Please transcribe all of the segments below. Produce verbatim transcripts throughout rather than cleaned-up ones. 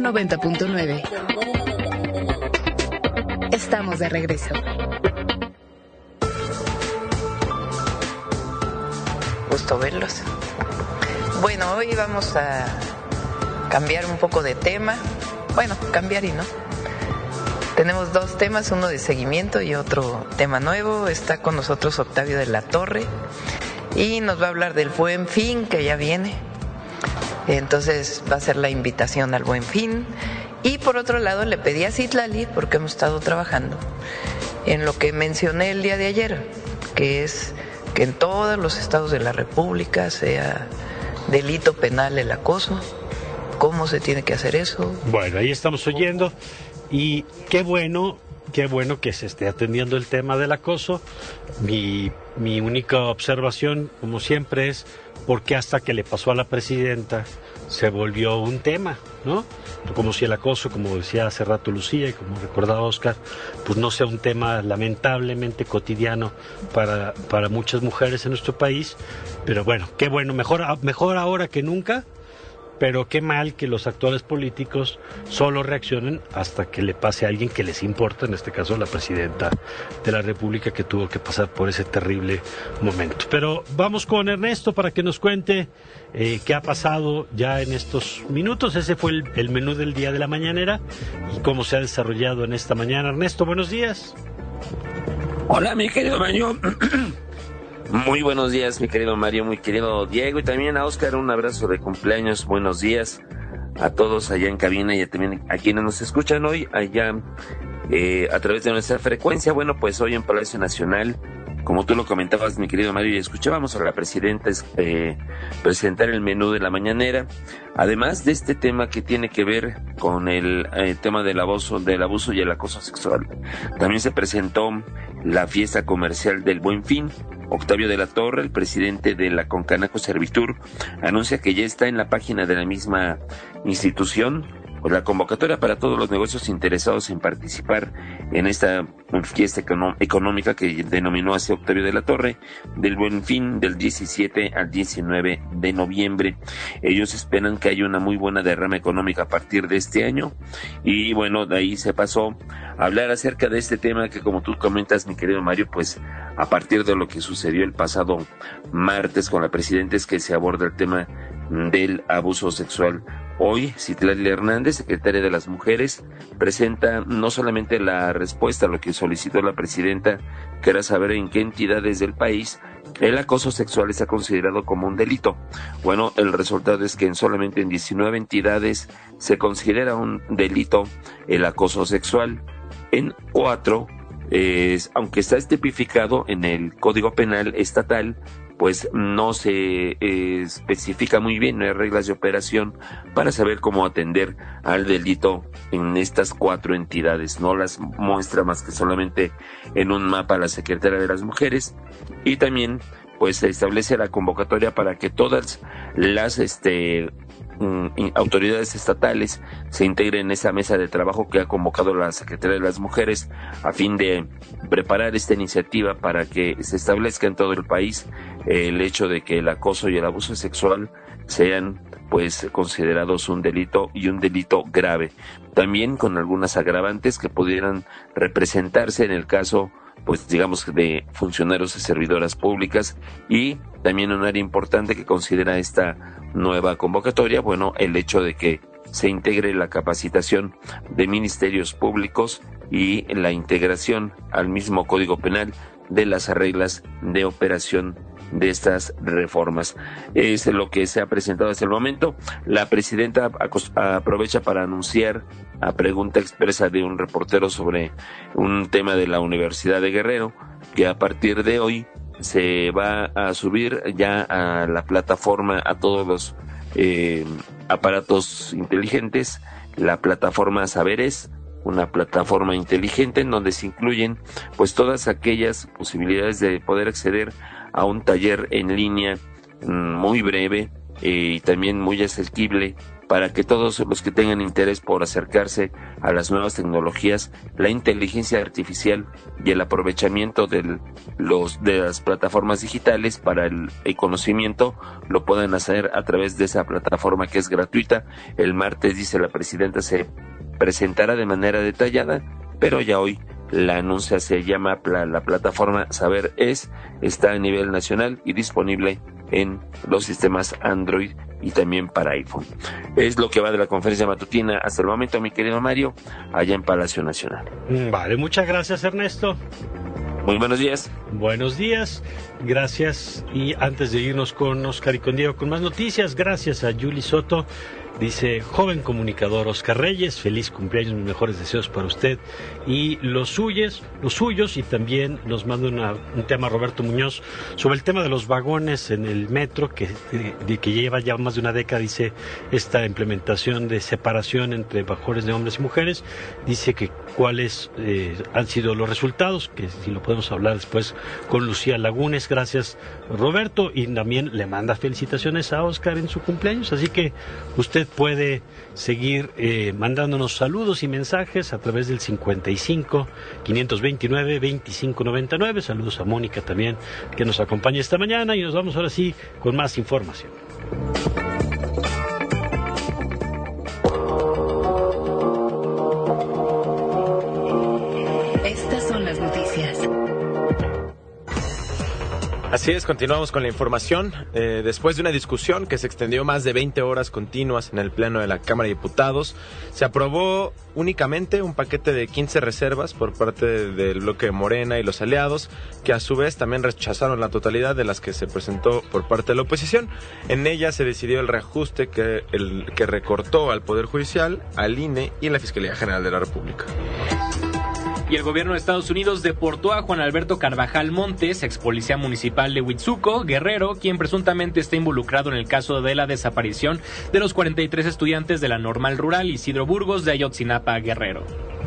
noventa punto nueve. Estamos de regreso. Gusto verlos. Bueno, hoy vamos a cambiar un poco de tema. Bueno, cambiar y no. Tenemos dos temas, uno de seguimiento y otro tema nuevo. Está con nosotros Octavio de la Torre y nos va a hablar del Buen Fin, que ya viene. Entonces va a ser la invitación al Buen Fin. Y por otro lado le pedí a Citlali, porque hemos estado trabajando en lo que mencioné el día de ayer, que es que en todos los estados de la República sea delito penal el acoso. ¿Cómo se tiene que hacer eso? Bueno, ahí estamos oyendo y qué bueno, qué bueno que se esté atendiendo el tema del acoso. Mi, mi única observación, como siempre, es por qué hasta que le pasó a la presidenta se volvió un tema, ¿no? Como si el acoso, como decía hace rato Lucía y como recordaba Oscar, pues no sea un tema lamentablemente cotidiano para, para muchas mujeres en nuestro país. Pero bueno, qué bueno, mejor, mejor ahora que nunca. Pero qué mal que los actuales políticos solo reaccionen hasta que le pase a alguien que les importa, en este caso la presidenta de la República, que tuvo que pasar por ese terrible momento. Pero vamos con Ernesto para que nos cuente eh, qué ha pasado ya en estos minutos. Ese fue el, el menú del día de la mañanera y cómo se ha desarrollado en esta mañana. Ernesto, buenos días. Hola, mi querido Mario. Muy buenos días, mi querido Mario, muy querido Diego, y también a Oscar, un abrazo de cumpleaños. Buenos días a todos allá en cabina y también a quienes nos escuchan hoy allá eh, a través de nuestra frecuencia. Bueno, pues hoy en Palacio Nacional, como tú lo comentabas, mi querido Mario, y escuchábamos a la presidenta eh, presentar el menú de la mañanera. Además de este tema que tiene que ver con el eh, tema del abuso, del abuso y el acoso sexual, también se presentó la fiesta comercial del Buen Fin. Octavio de la Torre, el presidente de la Concanaco Servitur, anuncia que ya está en la página de la misma institución la convocatoria para todos los negocios interesados en participar en esta fiesta económica que denominó así Octavio de la Torre, del Buen Fin del diecisiete al diecinueve de noviembre. Ellos esperan que haya una muy buena derrama económica a partir de este año y bueno, de ahí se pasó a hablar acerca de este tema que, como tú comentas, mi querido Mario, pues a partir de lo que sucedió el pasado martes con la presidenta es que se aborda el tema del abuso sexual. Hoy, Citlali Hernández, secretaria de las Mujeres, presenta no solamente la respuesta a lo que solicitó la presidenta, que era saber en qué entidades del país el acoso sexual está considerado como un delito. Bueno, el resultado es que en solamente en diecinueve entidades se considera un delito el acoso sexual. En cuatro, eh, aunque está tipificado en el Código Penal estatal, pues no se eh, especifica muy bien, no hay reglas de operación para saber cómo atender al delito en estas cuatro entidades. No las muestra más que solamente en un mapa la Secretaría de las Mujeres, y también pues se establece la convocatoria para que todas las este autoridades estatales se integren en esa mesa de trabajo que ha convocado la Secretaría de las Mujeres a fin de preparar esta iniciativa para que se establezca en todo el país el hecho de que el acoso y el abuso sexual sean pues considerados un delito y un delito grave, también con algunas agravantes que pudieran representarse en el caso pues digamos de funcionarios y servidoras públicas. Y también un área importante que considera esta nueva convocatoria, bueno, el hecho de que se integre la capacitación de ministerios públicos y la integración al mismo Código Penal de las reglas de operación de estas reformas. Es lo que se ha presentado hasta el momento. La presidenta aprovecha para anunciar, a pregunta expresa de un reportero sobre un tema de la Universidad de Guerrero, que a partir de hoy se va a subir ya a la plataforma a todos los eh, aparatos inteligentes, la plataforma Saberes, una plataforma inteligente en donde se incluyen pues todas aquellas posibilidades de poder acceder a un taller en línea muy breve eh, y también muy asequible para que todos los que tengan interés por acercarse a las nuevas tecnologías, la inteligencia artificial y el aprovechamiento de, los, de las plataformas digitales para el, el conocimiento, lo puedan hacer a través de esa plataforma que es gratuita. El martes, dice la presidenta, se presentará de manera detallada, pero ya hoy la anuncia, se llama la, la plataforma Saber Es, está a nivel nacional y disponible en los sistemas Android y también para iPhone. Es lo que va de la conferencia matutina hasta el momento, mi querido Mario, allá en Palacio Nacional. Vale, muchas gracias, Ernesto. Muy buenos días. Buenos días, gracias. Y antes de irnos con Oscar y con Diego con más noticias, gracias a Yuli Soto. Dice, joven comunicador Oscar Reyes, feliz cumpleaños, mis mejores deseos para usted y los suyos, los suyos y también nos manda una, un tema Roberto Muñoz sobre el tema de los vagones en el metro, que, de, que lleva ya más de una década, dice, esta implementación de separación entre vagones de hombres y mujeres. Dice que cuáles eh, han sido los resultados, que si lo podemos hablar después con Lucía Lagunes. Gracias, Roberto, y también le manda felicitaciones a Oscar en su cumpleaños, así que usted puede seguir eh, mandándonos saludos y mensajes a través del cincuenta y cinco, quinientos veintinueve, veinticinco noventa y nueve. Saludos a Mónica también, que nos acompaña esta mañana, y nos vamos ahora sí con más información. Estas son las noticias. Así es, continuamos con la información. Eh, después de una discusión que se extendió más de veinte horas continuas en el Pleno de la Cámara de Diputados, se aprobó únicamente un paquete de quince reservas por parte del bloque de Morena y los aliados, que a su vez también rechazaron la totalidad de las que se presentó por parte de la oposición. En ella se decidió el reajuste que, el, que recortó al Poder Judicial, al I N E y a la Fiscalía General de la República. Y el gobierno de Estados Unidos deportó a Juan Alberto Carvajal Montes, ex policía municipal de Huitzuco, Guerrero, quien presuntamente está involucrado en el caso de la desaparición de los cuarenta y tres estudiantes de la Normal Rural Isidro Burgos de Ayotzinapa, Guerrero.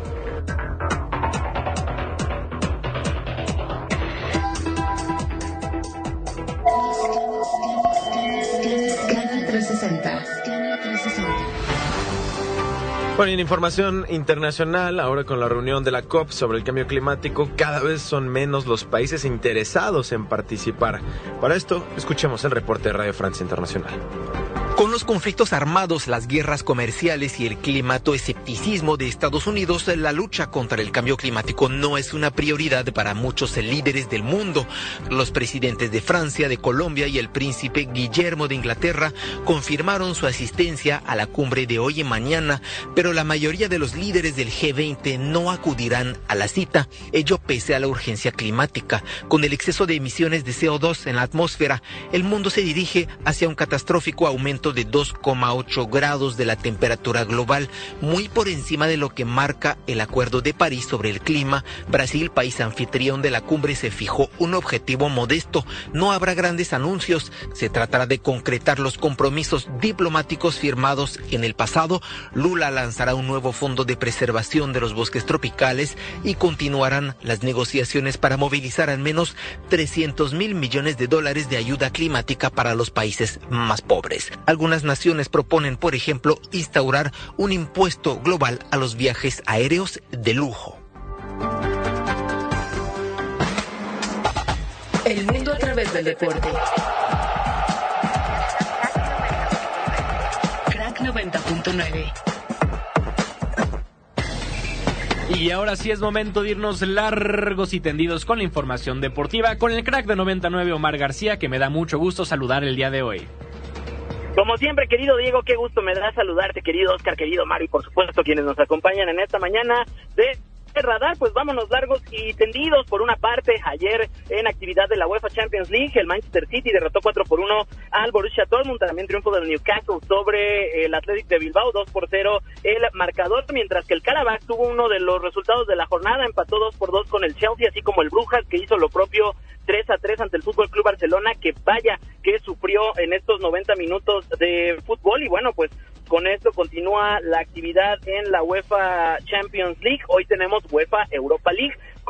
Canal trescientos sesenta. Bueno, y en información internacional, ahora con la reunión de la COP sobre el cambio climático, cada vez son menos los países interesados en participar. Para esto, escuchemos el reporte de Radio Francia Internacional. Con los conflictos armados, las guerras comerciales y el climato-escepticismo de Estados Unidos, la lucha contra el cambio climático no es una prioridad para muchos líderes del mundo. Los presidentes de Francia, de Colombia y el príncipe Guillermo de Inglaterra confirmaron su asistencia a la cumbre de hoy y mañana, pero la mayoría de los líderes del G veinte no acudirán a la cita, ello pese a la urgencia climática. Con el exceso de emisiones de C O dos en la atmósfera, el mundo se dirige hacia un catastrófico aumento de dos coma ocho grados de la temperatura global, muy por encima de lo que marca el Acuerdo de París sobre el clima. Brasil, país anfitrión de la cumbre, se fijó un objetivo modesto. No habrá grandes anuncios, se tratará de concretar los compromisos diplomáticos firmados en el pasado. Lula lanzará un nuevo fondo de preservación de los bosques tropicales y continuarán las negociaciones para movilizar al menos trescientos mil millones de dólares de ayuda climática para los países más pobres. Algunas naciones proponen, por ejemplo, instaurar un impuesto global a los viajes aéreos de lujo. El mundo a través del deporte. Crack noventa punto nueve. Y ahora sí es momento de irnos largos y tendidos con la información deportiva, con el crack de noventa y nueve, Omar García, que me da mucho gusto saludar el día de hoy. Como siempre, querido Diego, qué gusto me da saludarte, querido Oscar, querido Mario, y por supuesto quienes nos acompañan en esta mañana de Radar. Pues vámonos largos y tendidos. Por una parte, ayer en actividad de la UEFA Champions League, el Manchester City derrotó cuatro por uno al Borussia Dortmund. También triunfo del Newcastle sobre el Athletic de Bilbao, dos por cero el marcador, mientras que el Karabakh tuvo uno de los resultados de la jornada, empató dos por dos con el Chelsea, así como el Brujas, que hizo lo propio tres a tres ante el Fútbol Club Barcelona, que vaya que sufrió en estos noventa minutos de fútbol. Y bueno, pues con esto continúa la actividad en la UEFA Champions League. Hoy tenemos UEFA Europa League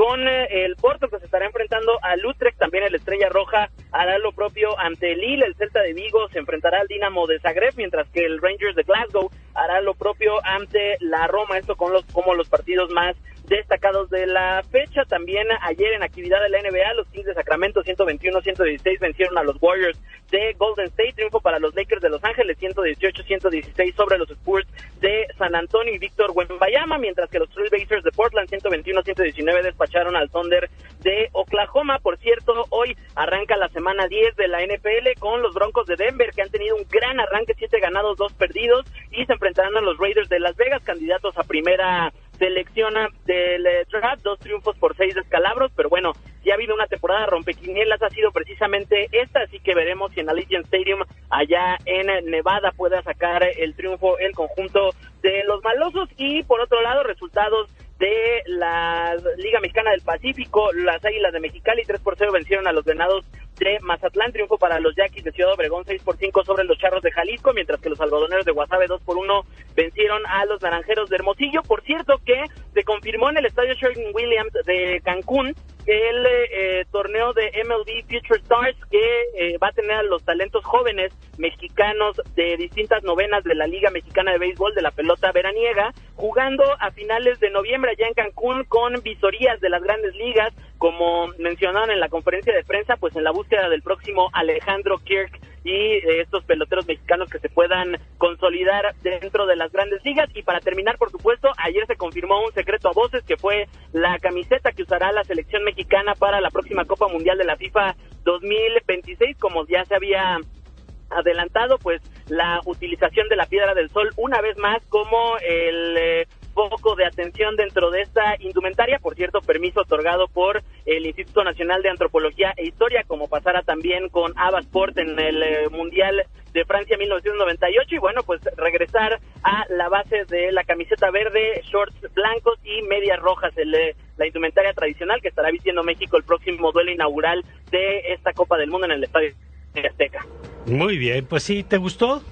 con eh, el Porto, que se estará enfrentando al Utrecht. También el Estrella Roja hará lo propio ante el Lille. El Celta de Vigo se enfrentará al Dinamo de Zagreb, mientras que el Rangers de Glasgow hará lo propio ante la Roma. Esto con los como los partidos más destacados de la fecha. También ayer en actividad de la N B A, los Kings de Sacramento ciento veintiuno a ciento dieciséis vencieron a los Warriors de Golden State. Triunfo para los Lakers de Los Ángeles, ciento dieciocho a ciento dieciséis sobre los Spurs de San Antonio y Víctor Wembanyama, mientras que los Trailblazers de Portland ciento veintiuno a ciento diecinueve despacharon al Thunder de Oklahoma. Por cierto, hoy arranca la semana diez de la N F L con los Broncos de Denver, que han tenido un gran arranque, siete ganados, dos perdidos, y se enfrentarán a los Raiders de Las Vegas, candidatos a primera selección del draft, dos triunfos por seis descalabros, pero bueno, si ha habido una temporada rompequinielas, ha sido precisamente esta, así que veremos si en Allegiant Stadium allá en Nevada pueda sacar el triunfo el conjunto de los malosos. Y por otro lado, resultados de la Liga Mexicana del Pacífico, las Águilas de Mexicali tres por cero vencieron a los Venados de Mazatlán. Triunfo para los Yaquis de Ciudad Obregón seis por cinco sobre los Charros de Jalisco, mientras que los Algodoneros de Guasave dos por uno vencieron a los Naranjeros de Hermosillo. Por cierto que se confirmó en el estadio Sherwin-Williams de Cancún el eh, torneo de M L B Future Stars, que eh, va a tener a los talentos jóvenes mexicanos de distintas novenas de la Liga Mexicana de Béisbol de la pelota veraniega, jugando a finales de noviembre allá en Cancún con visorías de las grandes ligas, como mencionaron en la conferencia de prensa, pues en la búsqueda del próximo Alejandro Kirk y eh, estos peloteros mexicanos que se puedan consolidar dentro de las grandes ligas. Y para terminar, por supuesto, ayer se confirmó un secreto a voces, que fue la camiseta que usará la selección mexicana para la próxima Copa Mundial de la FIFA dos mil veintiséis, como ya se había adelantado, pues la utilización de la Piedra del Sol una vez más como el eh, foco de atención dentro de esta indumentaria. Por cierto, permiso otorgado por el Instituto Nacional de Antropología e Historia, como pasara también con Avasport en el eh, Mundial de Francia mil novecientos noventa y ocho. Y bueno, pues regresar a la base de la camiseta verde, shorts blancos y medias rojas, el, eh, la indumentaria tradicional que estará vistiendo México el próximo duelo inaugural de esta Copa del Mundo en el Estadio Azteca. Muy bien, pues sí, ¿te gustó?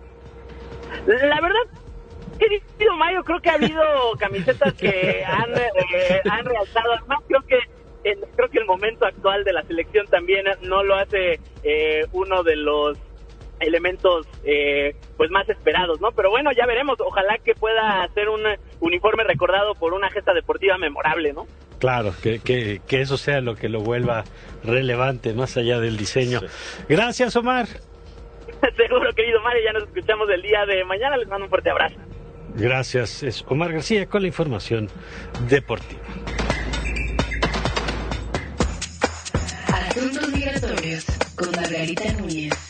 La verdad, querido Mario, creo que ha habido camisetas que han, eh, han realzado. Además, creo que el, creo que el momento actual de la selección también no lo hace eh, uno de los elementos eh, pues más esperados, ¿no? Pero bueno, ya veremos. Ojalá que pueda ser un uniforme recordado por una gesta deportiva memorable, ¿no? Claro, que, que, que eso sea lo que lo vuelva relevante, más allá del diseño. Sí. Gracias, Omar. Seguro, querido Mario, ya nos escuchamos el día de mañana. Les mando un fuerte abrazo. Gracias, es Omar García con la información deportiva. Asuntos migratorios con Margarita Núñez.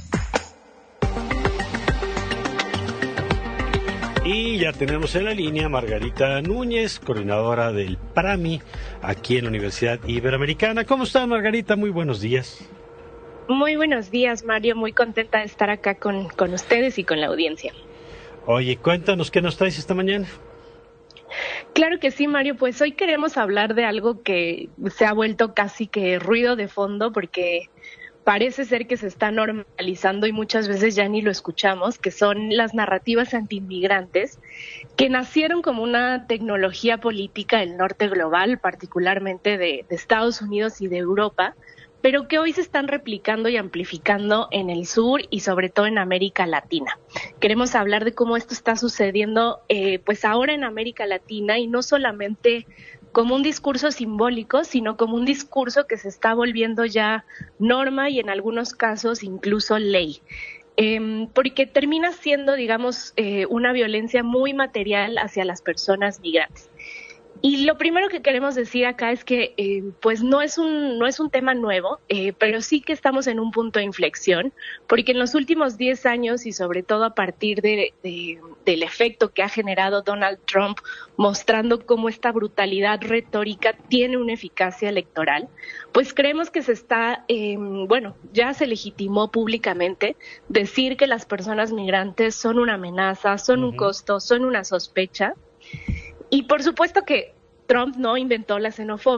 Y ya tenemos en la línea Margarita Núñez, coordinadora del PRAMI, aquí en la Universidad Iberoamericana. ¿Cómo estás, Margarita? Muy buenos días. Muy buenos días, Mario. Muy contenta de estar acá con, con ustedes y con la audiencia. Oye, cuéntanos, ¿qué nos traes esta mañana? Claro que sí, Mario. Pues hoy queremos hablar de algo que se ha vuelto casi que ruido de fondo, porque parece ser que se está normalizando y muchas veces ya ni lo escuchamos, que son las narrativas antiinmigrantes, que nacieron como una tecnología política del norte global, particularmente de, de Estados Unidos y de Europa, pero que hoy se están replicando y amplificando en el sur y sobre todo en América Latina. Queremos hablar de cómo esto está sucediendo eh, pues ahora en América Latina, y no solamente como un discurso simbólico, sino como un discurso que se está volviendo ya norma y en algunos casos incluso ley. Eh, porque termina siendo, digamos, eh, una violencia muy material hacia las personas migrantes. Y lo primero que queremos decir acá es que eh, pues no es un no es un tema nuevo, eh, pero sí que estamos en un punto de inflexión, porque en los últimos diez años y sobre todo a partir de, de, del efecto que ha generado Donald Trump, mostrando cómo esta brutalidad retórica tiene una eficacia electoral, pues creemos que se está, eh, bueno, ya se legitimó públicamente decir que las personas migrantes son una amenaza, son uh-huh. un costo, son una sospecha. Y por supuesto que Trump no inventó la xenofobia,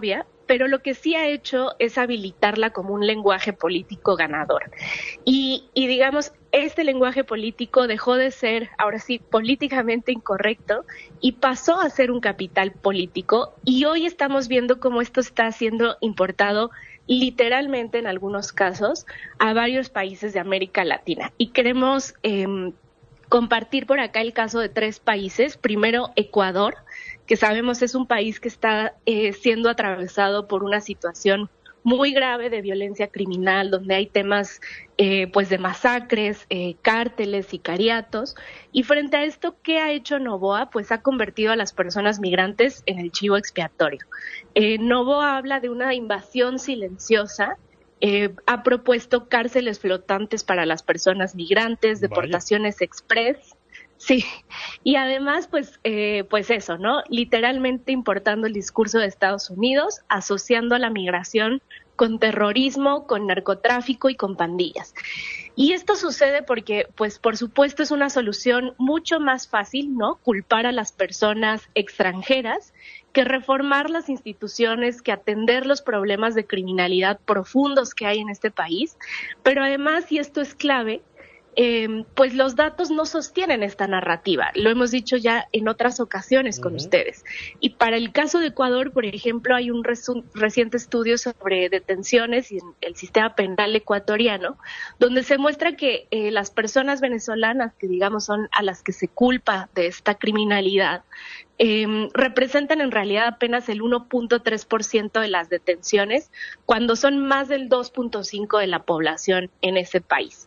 pero lo que sí ha hecho es habilitarla como un lenguaje político ganador. Y, y digamos, este lenguaje político dejó de ser, ahora sí, políticamente incorrecto y pasó a ser un capital político, y hoy estamos viendo cómo esto está siendo importado literalmente en algunos casos a varios países de América Latina. Y queremos eh, compartir por acá el caso de tres países. Primero, Ecuador, que sabemos es un país que está eh, siendo atravesado por una situación muy grave de violencia criminal, donde hay temas eh, pues de masacres, eh, cárteles, sicariatos. Y frente a esto, ¿qué ha hecho Noboa? Pues ha convertido a las personas migrantes en el chivo expiatorio. Eh, Noboa habla de una invasión silenciosa. Eh, ha propuesto cárceles flotantes para las personas migrantes, deportaciones express. Sí, y además, pues, eh, pues eso, ¿no? Literalmente importando el discurso de Estados Unidos, asociando a la migración con terrorismo, con narcotráfico y con pandillas. Y esto sucede porque, pues, por supuesto, es una solución mucho más fácil, ¿no? Culpar a las personas extranjeras que reformar las instituciones, que atender los problemas de criminalidad profundos que hay en este país. Pero además, y esto es clave, Eh, pues los datos no sostienen esta narrativa. Lo hemos dicho ya en otras ocasiones con uh-huh. ustedes. Y para el caso de Ecuador, por ejemplo, hay un resu- reciente estudio sobre detenciones y el sistema penal ecuatoriano, donde se muestra que eh, las personas venezolanas, que digamos son a las que se culpa de esta criminalidad, eh, representan en realidad apenas el uno punto tres por ciento de las detenciones, cuando son más del dos punto cinco por ciento de la población en ese país.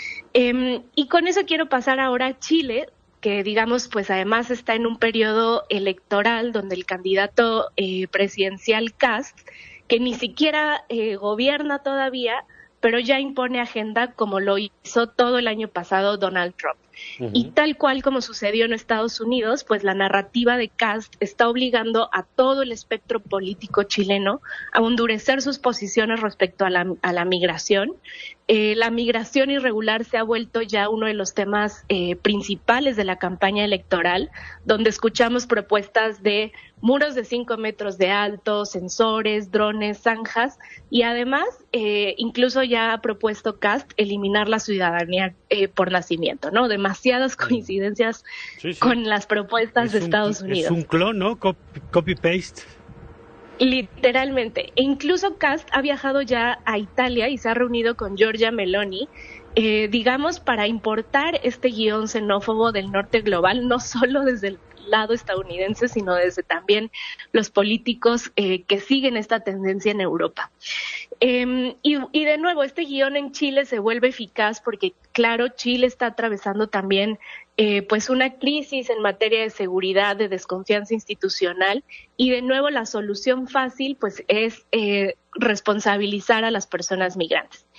Eh, y con eso quiero pasar ahora a Chile, que digamos, pues además está en un periodo electoral donde el candidato eh, presidencial Kast, que ni siquiera eh, gobierna todavía, pero ya impone agenda como lo hizo todo el año pasado Donald Trump. Uh-huh. Y tal cual como sucedió en Estados Unidos, pues la narrativa de Kast está obligando a todo el espectro político chileno a endurecer sus posiciones respecto a la, a la migración. Eh, la migración irregular se ha vuelto ya uno de los temas eh, principales de la campaña electoral, donde escuchamos propuestas de muros de cinco metros de alto, sensores, drones, zanjas, y además eh, incluso ya ha propuesto Kast eliminar la ciudadanía eh, por nacimiento, ¿no? Demasiadas coincidencias sí, sí. con las propuestas es de un, Estados Unidos. Es un clon, ¿no? Copy-paste. Literalmente. E incluso Kast ha viajado ya a Italia y se ha reunido con Giorgia Meloni, eh, digamos, para importar este guión xenófobo del norte global, no solo desde el lado estadounidense, sino desde también los políticos eh, que siguen esta tendencia en Europa. Eh, y, y de nuevo, este guión en Chile se vuelve eficaz porque, claro, Chile está atravesando también eh, pues una crisis en materia de seguridad, de desconfianza institucional, y de nuevo la solución fácil pues es eh, responsabilizar a las personas migrantes.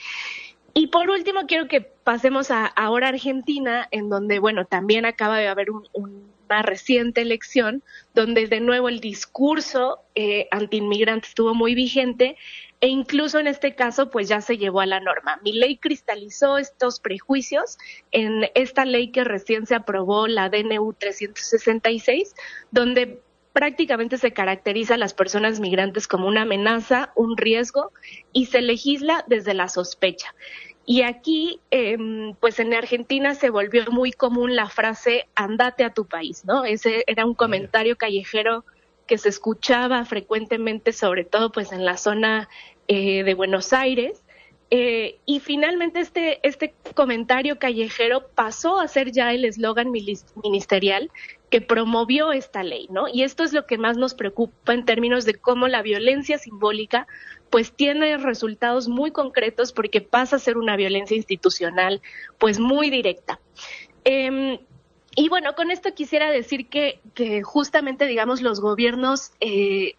Y por último, quiero que pasemos a ahora a Argentina, en donde, bueno, también acaba de haber un, un, una reciente elección, donde de nuevo el discurso eh, antiinmigrante estuvo muy vigente, e incluso en este caso, pues ya se llevó a la norma. Milei cristalizó estos prejuicios en esta ley que recién se aprobó, la D N U trescientos sesenta y seis, donde prácticamente se caracteriza a las personas migrantes como una amenaza, un riesgo, y se legisla desde la sospecha. Y aquí, eh, pues en Argentina se volvió muy común la frase "andate a tu país", ¿no? Ese era un comentario callejero que se escuchaba frecuentemente, sobre todo pues en la zona eh, de Buenos Aires. Eh, y finalmente este, este comentario callejero pasó a ser ya el eslogan ministerial que promovió esta ley, ¿no? Y esto es lo que más nos preocupa en términos de cómo la violencia simbólica pues tiene resultados muy concretos, porque pasa a ser una violencia institucional pues muy directa. Eh, y bueno, con esto quisiera decir que, que justamente, digamos, los gobiernos eh,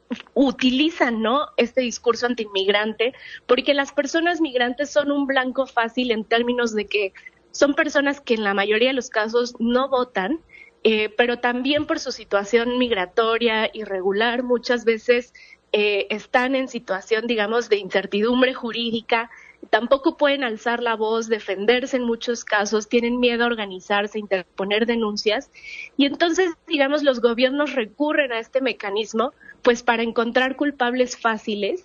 utilizan, ¿no?, este discurso antiinmigrante, porque las personas migrantes son un blanco fácil en términos de que son personas que en la mayoría de los casos no votan, eh, pero también por su situación migratoria irregular muchas veces eh, están en situación, digamos, de incertidumbre jurídica. Tampoco pueden alzar la voz, defenderse en muchos casos, tienen miedo a organizarse, interponer denuncias, y entonces, digamos, los gobiernos recurren a este mecanismo pues para encontrar culpables fáciles.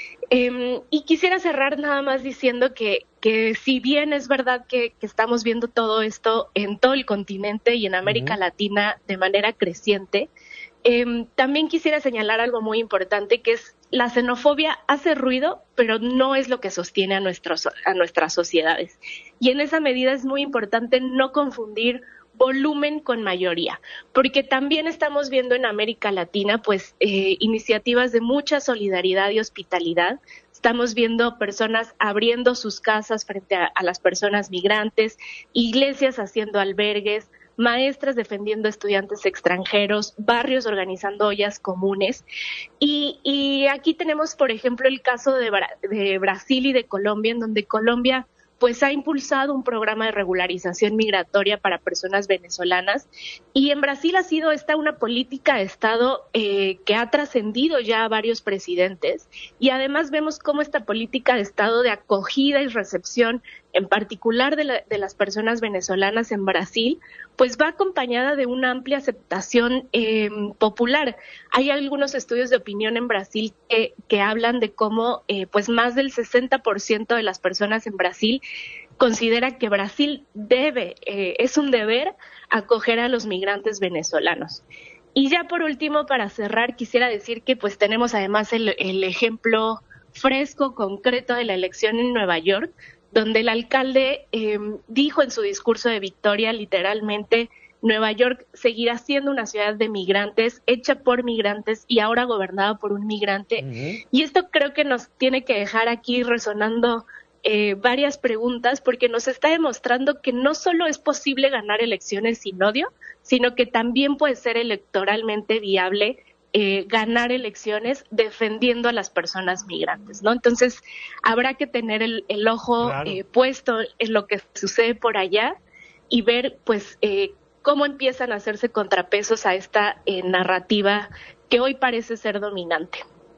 Eh, y quisiera cerrar nada más diciendo que, que si bien es verdad que, que estamos viendo todo esto en todo el continente y en América uh-huh. Latina de manera creciente, eh, también quisiera señalar algo muy importante, que es la xenofobia hace ruido, pero no es lo que sostiene a, nuestros, a nuestras sociedades. Y en esa medida es muy importante no confundir volumen con mayoría, porque también estamos viendo en América Latina pues eh, iniciativas de mucha solidaridad y hospitalidad. Estamos viendo personas abriendo sus casas frente a, a las personas migrantes, iglesias haciendo albergues, maestras defendiendo estudiantes extranjeros, barrios organizando ollas comunes. Y, y aquí tenemos, por ejemplo, el caso de, Bra- de Brasil y de Colombia, en donde Colombia pues ha impulsado un programa de regularización migratoria para personas venezolanas, y en Brasil ha sido esta una política de Estado eh, que ha trascendido ya a varios presidentes, y además vemos cómo esta política de Estado de acogida y recepción, en particular de, la, de las personas venezolanas en Brasil, pues va acompañada de una amplia aceptación eh, popular. Hay algunos estudios de opinión en Brasil que, que hablan de cómo eh, pues más del sesenta por ciento de las personas en Brasil considera que Brasil debe, eh, es un deber acoger a los migrantes venezolanos. Y ya por último, para cerrar, quisiera decir que pues tenemos además el, el ejemplo fresco, concreto de la elección en Nueva York, donde el alcalde eh, dijo en su discurso de victoria literalmente: Nueva York seguirá siendo una ciudad de migrantes, hecha por migrantes y ahora gobernada por un migrante. Uh-huh. Y esto creo que nos tiene que dejar aquí resonando eh, varias preguntas, porque nos está demostrando que no solo es posible ganar elecciones sin odio, sino que también puede ser electoralmente viable Eh, ganar elecciones defendiendo a las personas migrantes, ¿no? Entonces, habrá que tener el, el ojo claro. eh, puesto en lo que sucede por allá y ver, pues, eh, cómo empiezan a hacerse contrapesos a esta eh, narrativa que hoy parece ser dominante.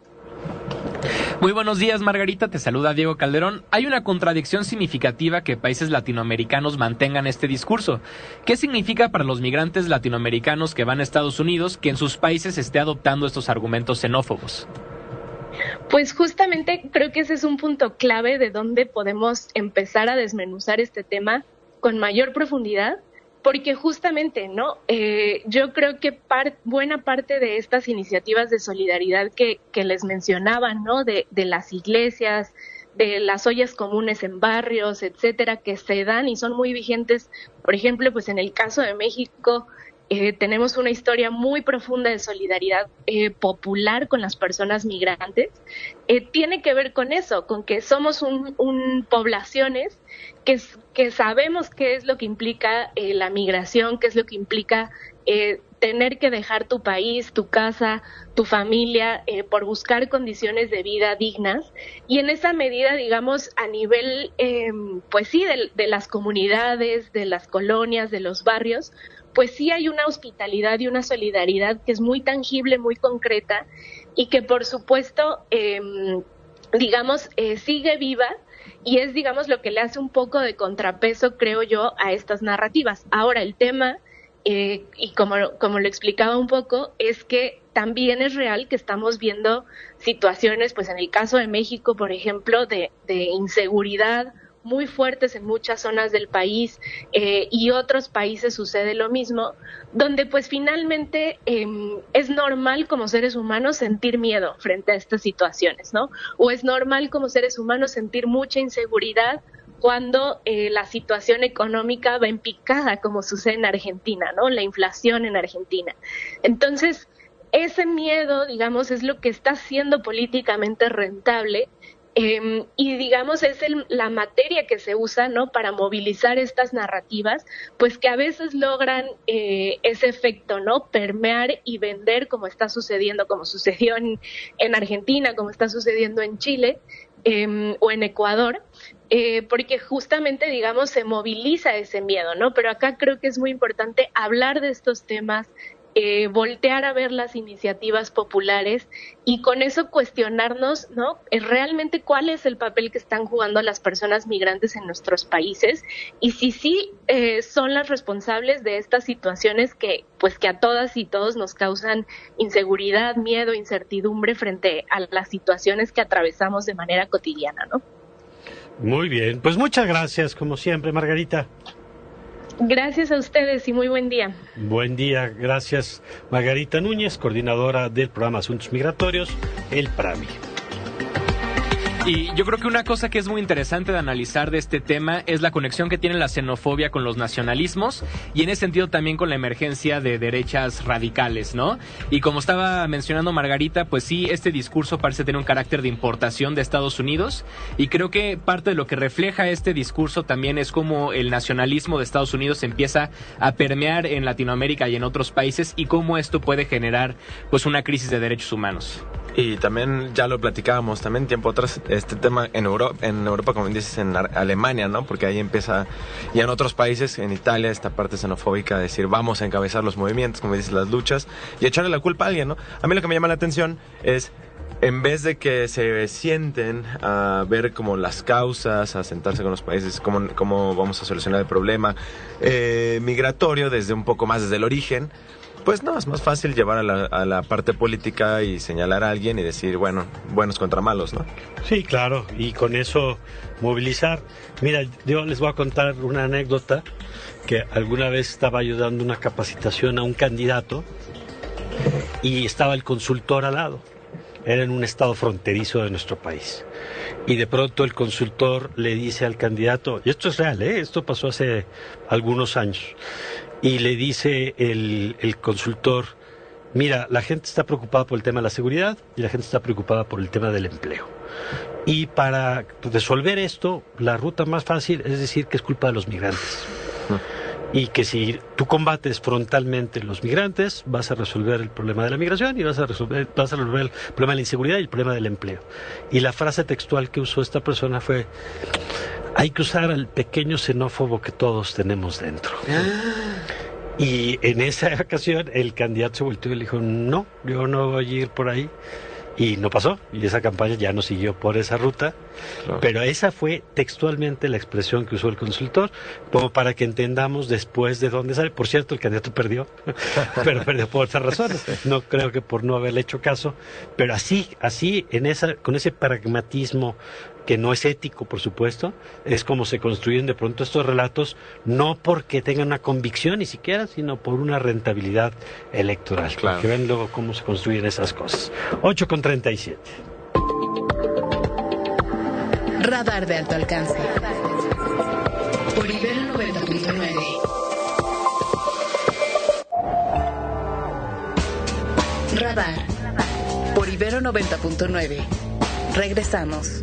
Muy buenos días, Margarita, te saluda Diego Calderón. Hay una contradicción significativa que países latinoamericanos mantengan este discurso. ¿Qué significa para los migrantes latinoamericanos que van a Estados Unidos que en sus países se esté adoptando estos argumentos xenófobos? Pues justamente creo que ese es un punto clave de donde podemos empezar a desmenuzar este tema con mayor profundidad, porque justamente, ¿no? Eh, yo creo que par, buena parte de estas iniciativas de solidaridad que, que les mencionaban, ¿no? De, de las iglesias, de las ollas comunes en barrios, etcétera, que se dan y son muy vigentes. Por ejemplo, pues en el caso de México, eh, tenemos una historia muy profunda de solidaridad eh, popular con las personas migrantes. Eh, tiene que ver con eso, con que somos un, un poblaciones que, que sabemos qué es lo que implica eh, la migración, qué es lo que implica eh, tener que dejar tu país, tu casa, tu familia, eh, por buscar condiciones de vida dignas. Y en esa medida, digamos, a nivel, eh, pues sí, de, de las comunidades, de las colonias, de los barrios, pues sí hay una hospitalidad y una solidaridad que es muy tangible, muy concreta, y que por supuesto, eh, digamos, eh, sigue viva, y es, digamos, lo que le hace un poco de contrapeso, creo yo, a estas narrativas. Ahora, el tema, eh, y como, como lo explicaba un poco, es que también es real que estamos viendo situaciones, pues en el caso de México, por ejemplo, de, de inseguridad muy fuertes en muchas zonas del país, eh, y otros países sucede lo mismo, donde pues finalmente eh, es normal como seres humanos sentir miedo frente a estas situaciones, ¿no? O es normal como seres humanos sentir mucha inseguridad cuando eh, la situación económica va en picada, como sucede en Argentina, ¿no? La inflación en Argentina. Entonces, ese miedo, digamos, es lo que está siendo políticamente rentable. Eh, y digamos es el, la materia que se usa, ¿no? Para movilizar estas narrativas, pues que a veces logran eh, ese efecto, ¿no? Permear y vender, como está sucediendo, como sucedió en, en Argentina, como está sucediendo en Chile eh, o en Ecuador, eh, porque justamente, digamos, se moviliza ese miedo, ¿no? Pero acá creo que es muy importante hablar de estos temas, eh, voltear a ver las iniciativas populares y con eso cuestionarnos, ¿no? Eh, realmente cuál es el papel que están jugando las personas migrantes en nuestros países y si sí eh, son las responsables de estas situaciones que, pues, que a todas y todos nos causan inseguridad, miedo, incertidumbre frente a las situaciones que atravesamos de manera cotidiana, ¿no? Muy bien, pues muchas gracias, como siempre, Margarita. Gracias a ustedes y muy buen día. Buen día, gracias Margarita Núñez, coordinadora del programa Asuntos Migratorios, el PRAMI. Y yo creo que una cosa que es muy interesante de analizar de este tema es la conexión que tiene la xenofobia con los nacionalismos y en ese sentido también con la emergencia de derechas radicales, ¿no? Y como estaba mencionando Margarita, pues sí, este discurso parece tener un carácter de importación de Estados Unidos y creo que parte de lo que refleja este discurso también es cómo el nacionalismo de Estados Unidos empieza a permear en Latinoamérica y en otros países y cómo esto puede generar pues una crisis de derechos humanos. Y también ya lo platicábamos también tiempo atrás, este tema en Europa, en Europa como dices, en Alemania, ¿no? Porque ahí empieza, y en otros países, en Italia, esta parte xenofóbica de decir vamos a encabezar los movimientos, como dices, las luchas, y echarle la culpa a alguien, ¿no? A mí lo que me llama la atención es, en vez de que se sienten a ver como las causas, a sentarse con los países, cómo, cómo vamos a solucionar el problema eh, migratorio desde un poco más desde el origen, pues no, es más fácil llevar a la, a la parte política y señalar a alguien y decir, bueno, buenos contra malos, ¿no? Sí, claro, y con eso movilizar. Mira, yo les voy a contar una anécdota que alguna vez estaba yo dando una capacitación a un candidato y estaba el consultor al lado. Era en un estado fronterizo de nuestro país. Y de pronto el consultor le dice al candidato, y esto es real, ¿eh? Esto pasó hace algunos años, y le dice el, el consultor, mira, la gente está preocupada por el tema de la seguridad y la gente está preocupada por el tema del empleo. Y para resolver esto, la ruta más fácil es decir que es culpa de los migrantes. Y que si tú combates frontalmente los migrantes, vas a resolver el problema de la migración y vas a resolver, vas a resolver el problema de la inseguridad y el problema del empleo. Y la frase textual que usó esta persona fue, hay que usar al pequeño xenófobo que todos tenemos dentro. Y en esa ocasión el candidato se volteó y le dijo, no, yo no voy a ir por ahí. Y no pasó, y esa campaña ya no siguió por esa ruta, claro. Pero esa fue textualmente la expresión que usó el consultor, como para que entendamos después de dónde sale. Por cierto, el candidato perdió, pero perdió por otras razones, no creo que por no haberle hecho caso, pero así, así, en esa, con ese pragmatismo que no es ético, por supuesto, es como se construyen de pronto estos relatos, no porque tengan una convicción ni siquiera, sino por una rentabilidad electoral. Claro. Que ven luego cómo se construyen esas cosas. ocho con treinta y siete. Radar de alto alcance. Por Ibero noventa punto nueve. Radar. Por Ibero noventa punto nueve. Regresamos.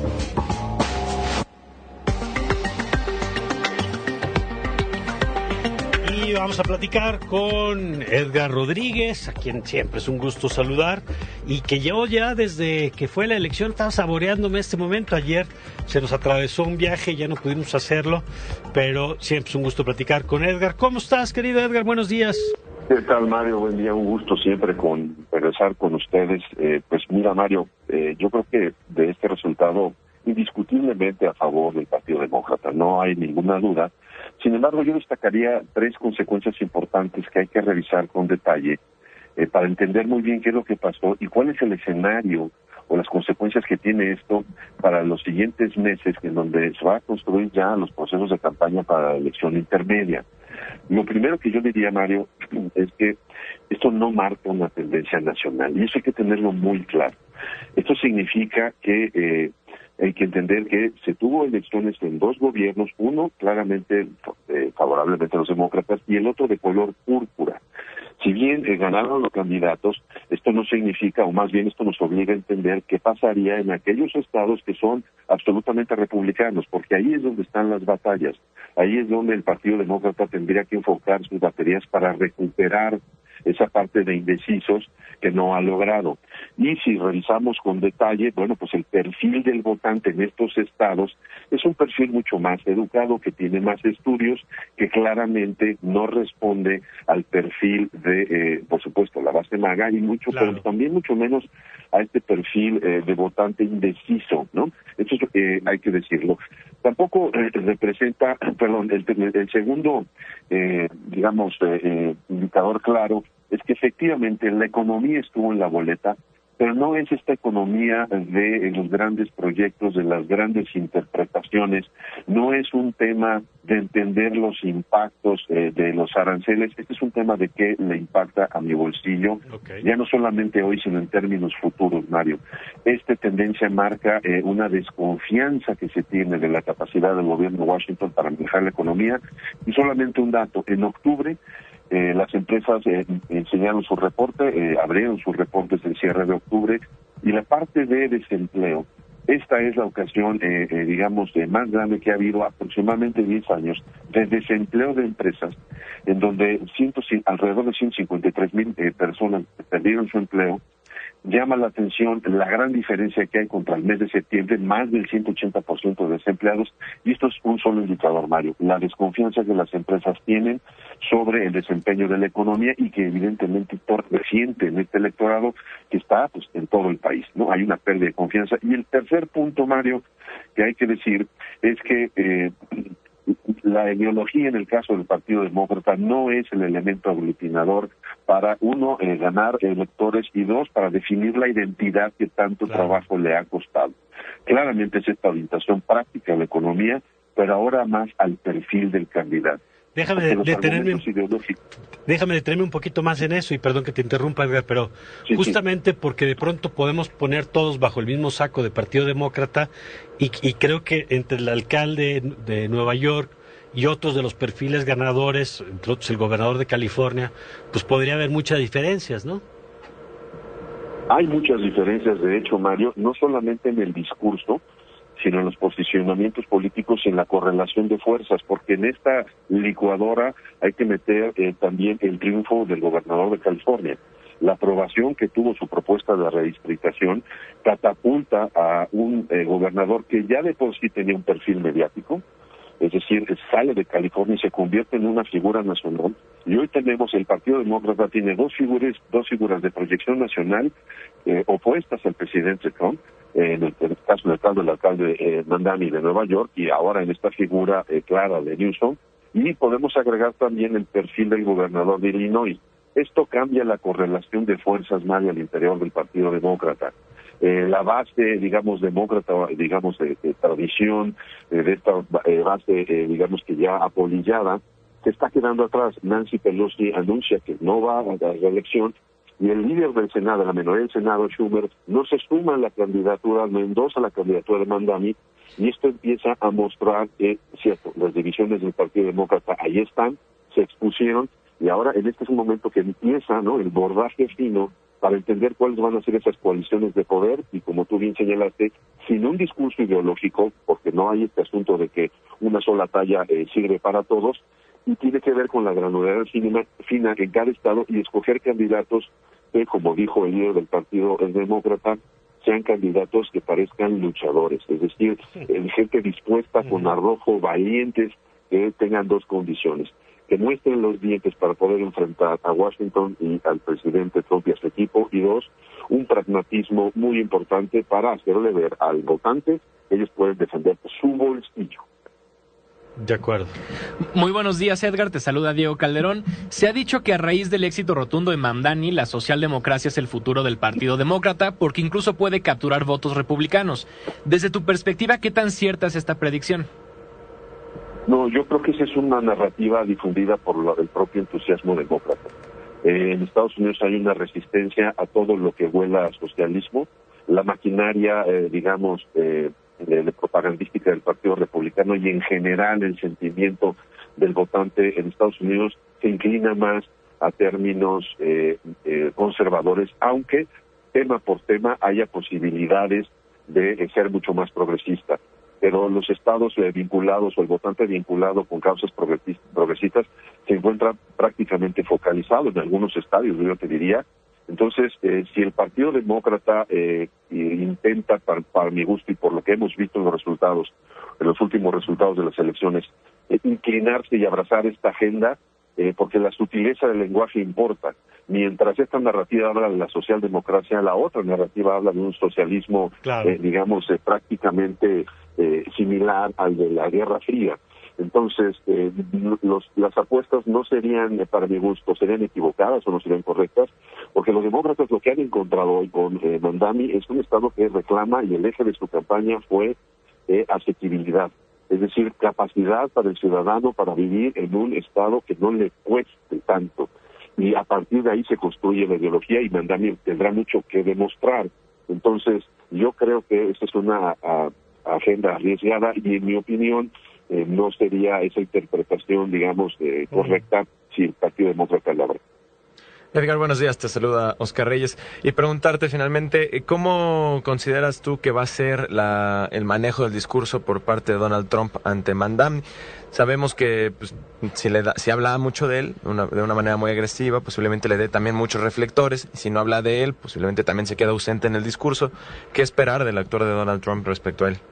Y vamos a platicar con Edgar Rodríguez, a quien siempre es un gusto saludar, y que yo ya desde que fue la elección estaba saboreándome este momento. Ayer se nos atravesó un viaje y ya no pudimos hacerlo, pero siempre es un gusto platicar con Edgar. ¿Cómo estás, querido Edgar? Buenos días. ¿Qué tal, Mario? Buen día, un gusto siempre con regresar con ustedes. Eh, pues mira, Mario, eh, yo creo que de este resultado indiscutiblemente a favor del Partido Demócrata, no hay ninguna duda. Sin embargo, yo destacaría tres consecuencias importantes que hay que revisar con detalle eh, para entender muy bien qué es lo que pasó y cuál es el escenario o las consecuencias que tiene esto para los siguientes meses, en donde se va a construir ya los procesos de campaña para la elección intermedia. Lo primero que yo diría, Mario, es que esto no marca una tendencia nacional, y eso hay que tenerlo muy claro. Esto significa que eh, hay que entender que se tuvo elecciones en dos gobiernos, uno claramente eh, favorablemente a los demócratas y el otro de color púrpura. Si bien eh, ganaron los candidatos, esto no significa, o más bien esto nos obliga a entender qué pasaría en aquellos estados que son absolutamente republicanos, porque ahí es donde están las batallas, ahí es donde el Partido Demócrata tendría que enfocar sus baterías para recuperar esa parte de indecisos que no ha logrado. Y si revisamos con detalle, bueno, pues el perfil del votante en estos estados es un perfil mucho más educado, que tiene más estudios, que claramente no responde al perfil de, eh, por supuesto, la base maga, y mucho, claro, pero también mucho menos a este perfil eh, de votante indeciso, ¿no? Eso eh, hay que decirlo. Tampoco eh, representa, perdón, el, el segundo, eh, digamos, eh, eh, indicador claro es que efectivamente la economía estuvo en la boleta, pero no es esta economía de los grandes proyectos, de las grandes interpretaciones, no es un tema de entender los impactos eh, de los aranceles, este es un tema de qué le impacta a mi bolsillo, okay, ya no solamente hoy, sino en términos futuros, Mario. Esta tendencia marca eh, una desconfianza que se tiene de la capacidad del gobierno de Washington para manejar la economía, y solamente un dato, en octubre, Eh, las empresas eh, enseñaron su reporte, eh, abrieron sus reportes del cierre de octubre, y la parte de desempleo, esta es la ocasión, eh, eh, digamos, eh, más grande que ha habido aproximadamente diez años de desempleo de empresas, en donde ciento, alrededor de ciento cincuenta y tres mil eh, personas perdieron su empleo. Llama la atención la gran diferencia que hay contra el mes de septiembre, más del ciento ochenta por ciento de desempleados, y esto es un solo indicador, Mario, la desconfianza que las empresas tienen sobre el desempeño de la economía, y que evidentemente reciente en este electorado que está pues en todo el país, ¿no? Hay una pérdida de confianza. Y el tercer punto, Mario, que hay que decir es que eh, la ideología en el caso del Partido Demócrata no es el elemento aglutinador para, uno, eh, ganar electores, y dos, para definir la identidad que tanto claro. trabajo le ha costado. Claramente es esta orientación práctica a la economía, pero ahora más al perfil del candidato. Déjame de, detenerme, déjame detenerme un poquito más en eso, y perdón que te interrumpa, Edgar, pero sí, justamente sí. porque de pronto podemos poner todos bajo el mismo saco de Partido Demócrata, y, y creo que entre el alcalde de Nueva York y otros de los perfiles ganadores, entre otros el gobernador de California, pues podría haber muchas diferencias, ¿no? Hay muchas diferencias, de hecho, Mario, no solamente en el discurso, sino en los posicionamientos políticos y en la correlación de fuerzas, porque en esta licuadora hay que meter eh, también el triunfo del gobernador de California. La aprobación que tuvo su propuesta de redistribución catapulta a un eh, gobernador que ya de por sí tenía un perfil mediático, es decir, sale de California y se convierte en una figura nacional. Y hoy tenemos, el Partido Demócrata tiene dos figuras, dos figuras de proyección nacional eh, opuestas al presidente Trump, eh, en, el, en el caso del alcalde, el alcalde eh, Mandani de Nueva York, y ahora en esta figura eh, clara de Newsom. Y podemos agregar también el perfil del gobernador de Illinois. Esto cambia la correlación de fuerzas, Mario, al interior del Partido Demócrata. Eh, la base, digamos, demócrata, digamos, de, de tradición, eh, de esta eh, base, eh, digamos, que ya apolillada, se está quedando atrás. Nancy Pelosi anuncia que no va a la reelección, y el líder del Senado, la minoría del Senado, Schumer, no se suma a la candidatura, no endosa la candidatura de Mandani, y esto empieza a mostrar que, cierto, las divisiones del Partido Demócrata ahí están, se expusieron, y ahora en este es un momento que empieza, ¿no?, el bordaje fino para entender cuáles van a ser esas coaliciones de poder, y como tú bien señalaste, sin un discurso ideológico, porque no hay este asunto de que una sola talla eh, sirve para todos, y tiene que ver con la granularidad fina, fina en cada estado, y escoger candidatos que, como dijo el líder del Partido el Demócrata, sean candidatos que parezcan luchadores, es decir, eh, gente dispuesta, con arrojo, valientes, que tengan dos condiciones: que muestren los dientes para poder enfrentar a Washington y al presidente Trump y a su equipo, y dos, un pragmatismo muy importante para hacerle ver al votante que ellos pueden defender su bolsillo. De acuerdo. Muy buenos días, Edgar, te saluda Diego Calderón. Se ha dicho que a raíz del éxito rotundo de Mamdani, la socialdemocracia es el futuro del Partido Demócrata, porque incluso puede capturar votos republicanos. Desde tu perspectiva, ¿qué tan cierta es esta predicción? No, yo creo que esa es una narrativa difundida por lo, el propio entusiasmo demócrata. Eh, en Estados Unidos hay una resistencia a todo lo que huela a socialismo. La maquinaria, eh, digamos, eh, de, de propagandística del Partido Republicano, y en general el sentimiento del votante en Estados Unidos se inclina más a términos eh, eh, conservadores, aunque tema por tema haya posibilidades de eh, ser mucho más progresista. pero los estados eh, vinculados o el votante vinculado con causas progresistas se encuentra prácticamente focalizado en algunos estadios, yo te diría. Entonces, eh, si el Partido Demócrata eh, intenta, para, para mi gusto y por lo que hemos visto en los resultados, en los últimos resultados de las elecciones, eh, inclinarse y abrazar esta agenda, eh, porque la sutileza del lenguaje importa. Mientras esta narrativa habla de la socialdemocracia, la otra narrativa habla de un socialismo, claro. eh, digamos, eh, prácticamente eh, similar al de la Guerra Fría. Entonces, eh, los, las apuestas no serían, eh, para mi gusto, serían equivocadas o no serían correctas, porque los demócratas lo que han encontrado hoy con eh, Mandami es un estado que reclama, y el eje de su campaña fue eh, asequibilidad, es decir, capacidad para el ciudadano para vivir en un estado que no le cueste tanto. Y a partir de ahí se construye la ideología y Mandami tendrá mucho que demostrar. Entonces, yo creo que esta es una a, agenda arriesgada y, en mi opinión, eh, no sería esa interpretación, digamos, eh, correcta si el Partido Demócrata la abre. Edgar, buenos días, te saluda Oscar Reyes. Y preguntarte finalmente, ¿cómo consideras tú que va a ser la, el manejo del discurso por parte de Donald Trump ante Mandami? Sabemos que pues, si, le da, si habla mucho de él, una, de una manera muy agresiva, posiblemente le dé también muchos reflectores. Y si no habla de él, posiblemente también se queda ausente en el discurso. ¿Qué esperar del actor de Donald Trump respecto a él?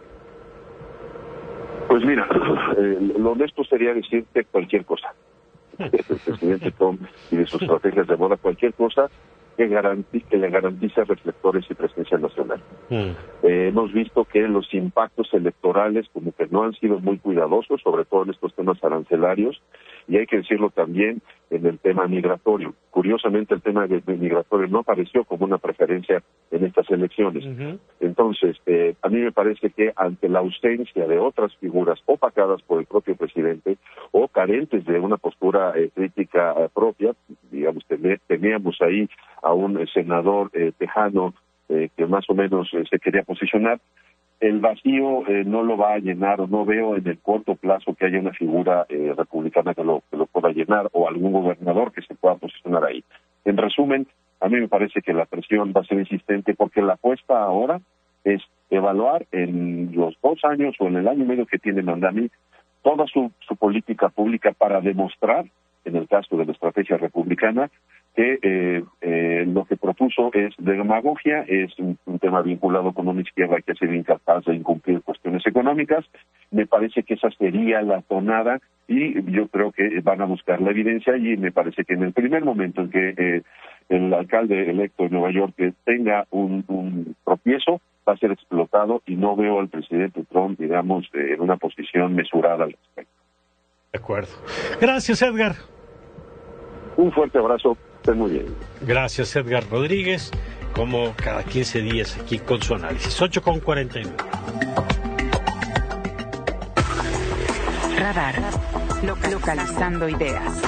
Pues mira, eh, lo honesto sería decirte cualquier cosa. El presidente Trump y de sus estrategias de moda, cualquier cosa que, garanti que le garantice reflectores y presencia nacional. Mm. Eh, hemos visto que los impactos electorales como que no han sido muy cuidadosos, sobre todo en estos temas arancelarios, y hay que decirlo también en el tema migratorio. Curiosamente, el tema de, de migratorio no apareció como una preferencia en estas elecciones. Uh-huh. Entonces, eh, a mí me parece que ante la ausencia de otras figuras opacadas por el propio presidente o carentes de una postura eh, crítica eh, propia, digamos, ten teníamos ahí a un eh, senador eh, tejano eh, que más o menos eh, se quería posicionar. El vacío eh, no lo va a llenar, o no veo en el corto plazo que haya una figura eh, republicana que lo, que lo pueda llenar, o algún gobernador que se pueda posicionar ahí. En resumen, a mí me parece que la presión va a ser insistente, porque la apuesta ahora es evaluar en los dos años o en el año y medio que tiene Mandami toda su, su política pública para demostrar, en el caso de la estrategia republicana, que eh, eh, lo que propuso es demagogia, es un, un tema vinculado con una izquierda que ha sido incapaz de incumplir cuestiones económicas. Me parece que esa sería la tonada y yo creo que van a buscar la evidencia, y me parece que en el primer momento en que eh, el alcalde electo de Nueva York tenga un, un tropiezo, va a ser explotado, y no veo al presidente Trump, digamos, eh, en una posición mesurada al respecto. De acuerdo. Gracias, Edgar. Un fuerte abrazo. Estén muy bien. Gracias, Edgar Rodríguez, como cada quince días aquí con su análisis. ocho con cuarenta y nueve. Radar. Localizando ideas.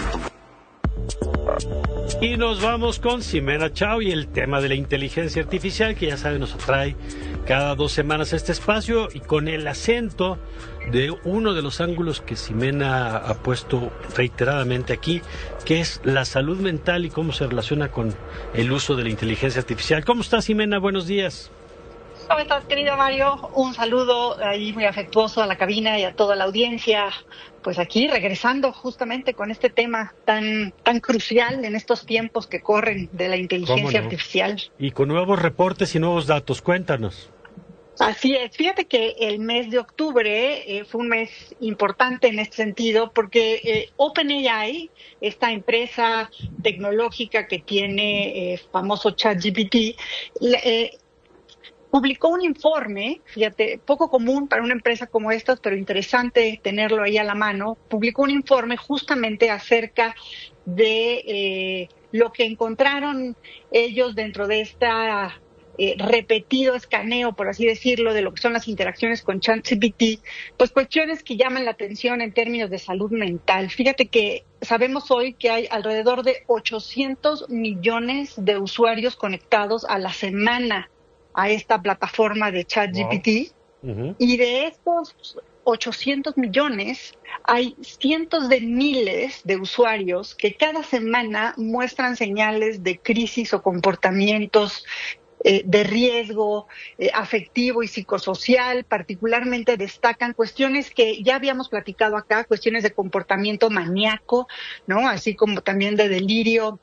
Y nos vamos con Ximena Chao y el tema de la inteligencia artificial, que ya saben nos atrae cada dos semanas a este espacio, y con el acento de uno de los ángulos que Ximena ha puesto reiteradamente aquí, que es la salud mental y cómo se relaciona con el uso de la inteligencia artificial. ¿Cómo estás, Ximena? Buenos días. ¿Cómo estás, querido Mario? Un saludo ahí muy afectuoso a la cabina y a toda la audiencia. Pues aquí regresando justamente con este tema tan tan crucial en estos tiempos que corren de la inteligencia no? artificial. Y con nuevos reportes y nuevos datos, cuéntanos. Así es, fíjate que el mes de octubre eh, fue un mes importante en este sentido, porque eh, OpenAI, esta empresa tecnológica que tiene eh, famoso ChatGPT, eh, publicó un informe, fíjate, poco común para una empresa como esta, pero interesante tenerlo ahí a la mano. Publicó un informe justamente acerca de eh, lo que encontraron ellos dentro de esta eh, repetido escaneo, por así decirlo, de lo que son las interacciones con ChatGPT, pues cuestiones que llaman la atención en términos de salud mental. Fíjate que sabemos hoy que hay alrededor de ochocientos millones de usuarios conectados a la semana a esta plataforma de ChatGPT. Wow. Uh-huh. Y de estos ochocientos millones, hay cientos de miles de usuarios que cada semana muestran señales de crisis o comportamientos eh, de riesgo eh, afectivo y psicosocial. Particularmente destacan cuestiones que ya habíamos platicado acá, cuestiones de comportamiento maníaco, ¿no? Así como también de delirio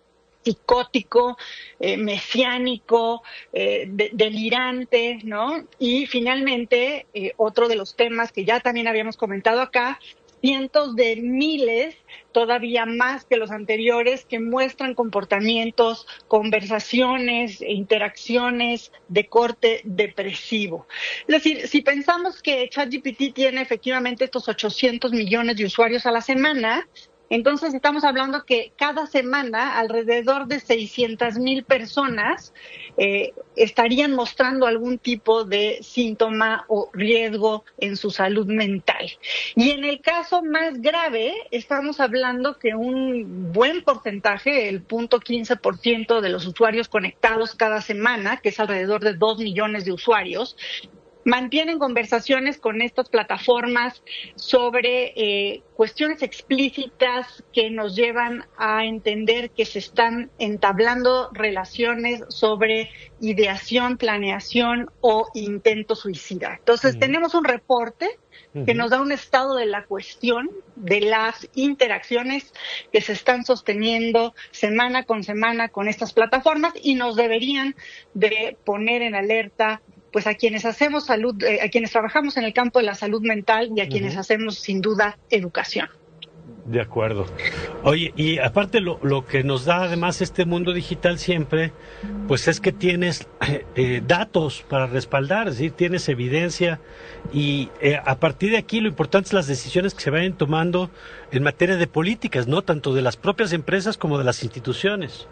psicótico, eh, mesiánico, eh, de, delirante, ¿no? Y finalmente, eh, otro de los temas que ya también habíamos comentado acá, cientos de miles, todavía más que los anteriores, que muestran comportamientos, conversaciones e interacciones de corte depresivo. Es decir, si pensamos que ChatGPT tiene efectivamente estos ochocientos millones de usuarios a la semana, entonces estamos hablando que cada semana alrededor de seiscientas mil personas eh, estarían mostrando algún tipo de síntoma o riesgo en su salud mental. Y en el caso más grave, estamos hablando que un buen porcentaje, el punto quince por ciento de los usuarios conectados cada semana, que es alrededor de dos millones de usuarios, mantienen conversaciones con estas plataformas sobre eh, cuestiones explícitas que nos llevan a entender que se están entablando relaciones sobre ideación, planeación o intento suicida. Entonces, uh-huh. tenemos un reporte que uh-huh. nos da un estado de la cuestión de las interacciones que se están sosteniendo semana con semana con estas plataformas y nos deberían de poner en alerta pues a quienes hacemos salud, eh, a quienes trabajamos en el campo de la salud mental y a quienes uh-huh. hacemos sin duda educación. De acuerdo. Oye, y aparte lo, lo que nos da además este mundo digital siempre, pues es que tienes eh, datos para respaldar, es decir, tienes evidencia y eh, a partir de aquí lo importante es las decisiones que se vayan tomando en materia de políticas, ¿no? Tanto de las propias empresas como de las instituciones.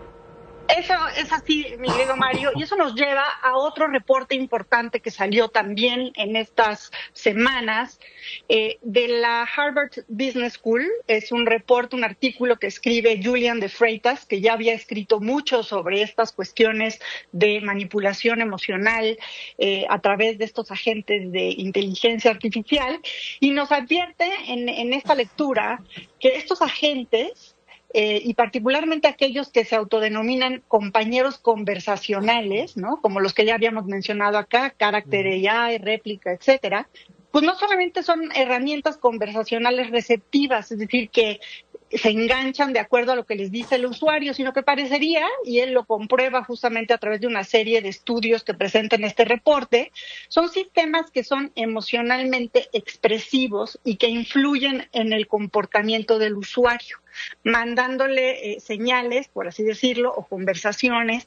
Eso es así, mi querido Mario, y eso nos lleva a otro reporte importante que salió también en estas semanas eh, de la Harvard Business School. Es un reporte, un artículo que escribe Julian de Freitas, que ya había escrito mucho sobre estas cuestiones de manipulación emocional eh, a través de estos agentes de inteligencia artificial, y nos advierte en, en esta lectura que estos agentes Eh, y particularmente aquellos que se autodenominan compañeros conversacionales, ¿no? Como los que ya habíamos mencionado acá, Character A I, réplica, etcétera, pues no solamente son herramientas conversacionales receptivas, es decir, que se enganchan de acuerdo a lo que les dice el usuario, sino que parecería, y él lo comprueba justamente a través de una serie de estudios que presenta en este reporte, son sistemas que son emocionalmente expresivos y que influyen en el comportamiento del usuario, mandándole eh, señales, por así decirlo, o conversaciones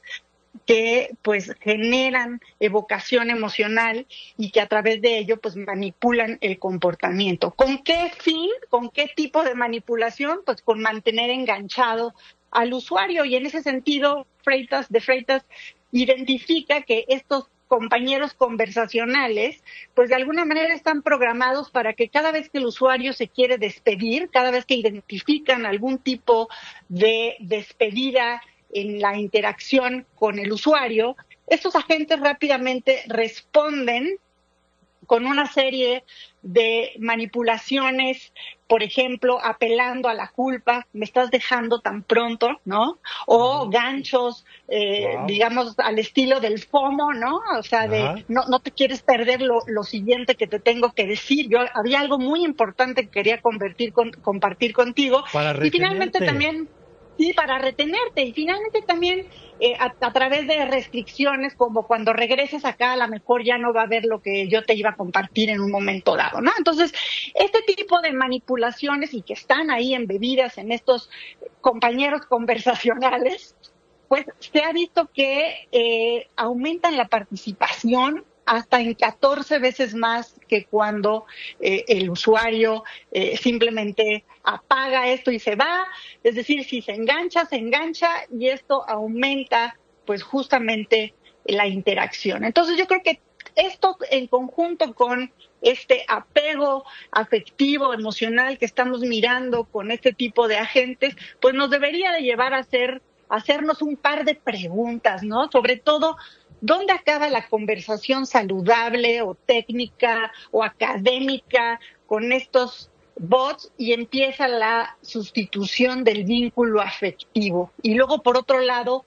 que pues generan evocación emocional y que a través de ello pues manipulan el comportamiento. ¿Con qué fin? ¿Con qué tipo de manipulación? Pues con mantener enganchado al usuario, y en ese sentido Freitas de Freitas identifica que estos compañeros conversacionales, pues de alguna manera están programados para que cada vez que el usuario se quiere despedir, cada vez que identifican algún tipo de despedida en la interacción con el usuario, estos agentes rápidamente responden con una serie de manipulaciones, por ejemplo, apelando a la culpa, me estás dejando tan pronto, ¿no? O ganchos, eh, wow. digamos, al estilo del FOMO, ¿no? O sea, de no, no te quieres perder lo, lo siguiente que te tengo que decir. Yo había algo muy importante que quería convertir con, compartir contigo. Para retenerte. Y finalmente también... Sí, para retenerte. Y finalmente también eh, a, a través de restricciones, como cuando regreses acá, a lo mejor ya no va a ver lo que yo te iba a compartir en un momento dado, ¿no? Entonces, este tipo de manipulaciones y que están ahí embebidas en estos compañeros conversacionales, pues se ha visto que eh, aumentan la participación hasta en catorce veces más que cuando eh, el usuario eh, simplemente apaga esto y se va. Es decir, si se engancha, se engancha, y esto aumenta pues justamente la interacción. Entonces yo creo que esto en conjunto con este apego afectivo, emocional que estamos mirando con este tipo de agentes, pues nos debería de llevar a hacer, a hacernos un par de preguntas, ¿no? Sobre todo, ¿dónde acaba la conversación saludable o técnica o académica con estos bots y empieza la sustitución del vínculo afectivo? Y luego, por otro lado,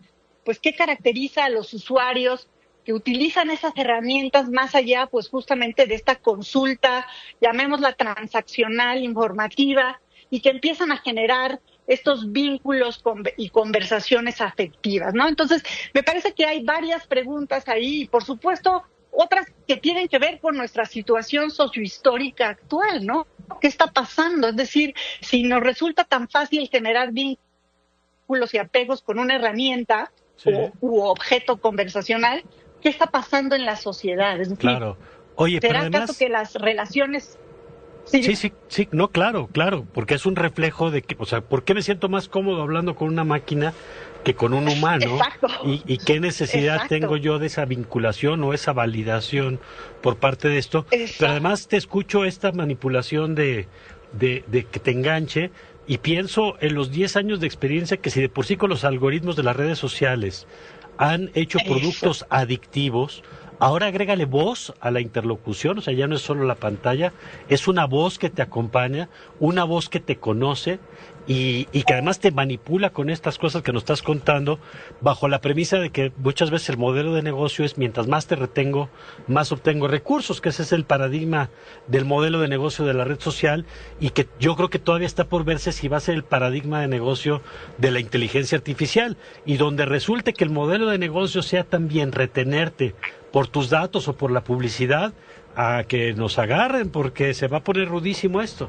pues qué caracteriza a los usuarios que utilizan esas herramientas más allá, pues justamente de esta consulta, llamémosla transaccional, informativa, y que empiezan a generar estos vínculos y conversaciones afectivas, ¿no? Entonces, me parece que hay varias preguntas ahí, y por supuesto, otras que tienen que ver con nuestra situación sociohistórica actual, ¿no? ¿Qué está pasando? Es decir, si nos resulta tan fácil generar vínculos y apegos con una herramienta sí. o, u objeto conversacional, ¿qué está pasando en la sociedad? Es decir, claro. Oye, ¿será pero además... acaso que las relaciones... Sí, sí, sí, sí, no, claro, claro, porque es un reflejo de que, o sea, ¿por qué me siento más cómodo hablando con una máquina que con un humano? Exacto. Y, y qué necesidad Exacto. tengo yo de esa vinculación o esa validación por parte de esto. Exacto. Pero además te escucho esta manipulación de, de, de que te enganche y pienso en los diez años de experiencia que si de por sí con los algoritmos de las redes sociales han hecho productos Eso. adictivos. Ahora agrégale voz a la interlocución, o sea, ya no es solo la pantalla, es una voz que te acompaña, una voz que te conoce y, y que además te manipula con estas cosas que nos estás contando, bajo la premisa de que muchas veces el modelo de negocio es mientras más te retengo, más obtengo recursos, que ese es el paradigma del modelo de negocio de la red social y que yo creo que todavía está por verse si va a ser el paradigma de negocio de la inteligencia artificial y donde resulte que el modelo de negocio sea también retenerte por tus datos o por la publicidad, a que nos agarren, porque se va a poner rudísimo esto.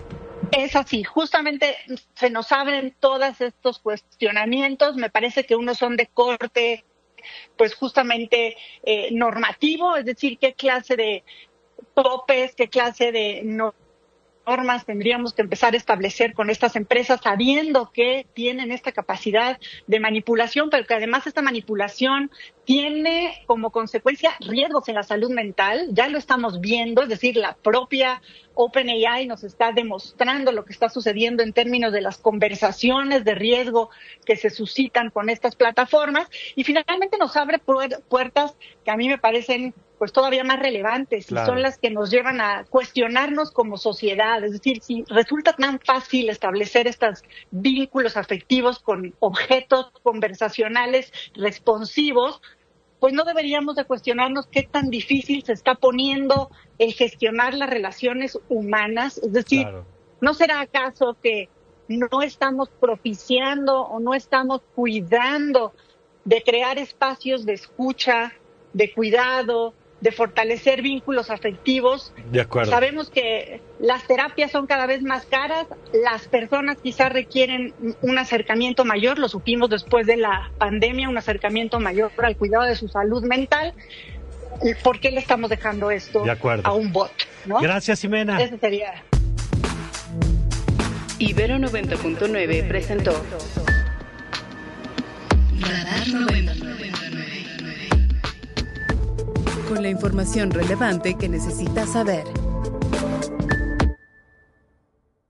Es así, justamente se nos abren todos estos cuestionamientos, me parece que unos son de corte, pues justamente eh, normativo, es decir, qué clase de topes, qué clase de no normas tendríamos que empezar a establecer con estas empresas sabiendo que tienen esta capacidad de manipulación, pero que además esta manipulación tiene como consecuencia riesgos en la salud mental, ya lo estamos viendo, es decir, la propia OpenAI nos está demostrando lo que está sucediendo en términos de las conversaciones de riesgo que se suscitan con estas plataformas y finalmente nos abre puer- puertas que a mí me parecen pues todavía más relevantes claro. y son las que nos llevan a cuestionarnos como sociedad, es decir, si resulta tan fácil establecer estos vínculos afectivos con objetos conversacionales responsivos, pues no deberíamos de cuestionarnos qué tan difícil se está poniendo el gestionar las relaciones humanas, es decir, claro. ¿no será acaso que no estamos propiciando o no estamos cuidando de crear espacios de escucha, de cuidado, de fortalecer vínculos afectivos? De acuerdo. Sabemos que las terapias son cada vez más caras, las personas quizás requieren un acercamiento mayor, lo supimos después de la pandemia, un acercamiento mayor al cuidado de su salud mental. ¿Por qué le estamos dejando esto a un bot? ¿no? Gracias, Ximena. Eso sería. Ibero noventa punto nueve presentó Radar noventa. Con la información relevante que necesitas saber.